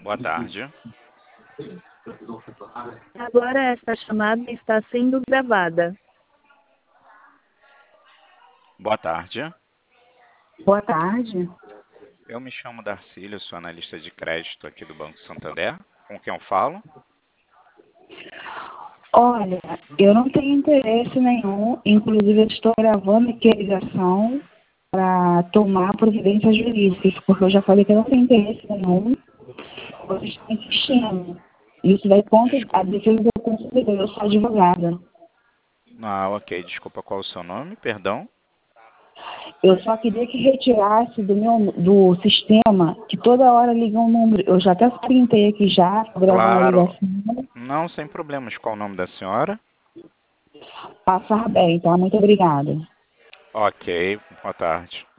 Boa tarde. Agora esta chamada está sendo gravada. Boa tarde. Boa tarde. Eu me chamo Darcílio, sou analista de crédito aqui do Banco Santander. Com quem eu falo? Olha, eu não tenho interesse nenhum, inclusive eu estou gravando aqui a ligação para tomar providências jurídicas, porque eu já falei que eu não tenho interesse nenhum, vocês estão insistindo. Isso vai contra a defesa do consumidor, eu sou advogada. Ah, ok. Desculpa, qual é o seu nome? Perdão. Eu só queria que retirasse do sistema, que toda hora liga um número. Eu já até printei aqui já, tô gravando a Claro. ligação. Não, sem problemas. Qual o nome da senhora? Passar bem, tá? Muito obrigada. Ok. Boa tarde.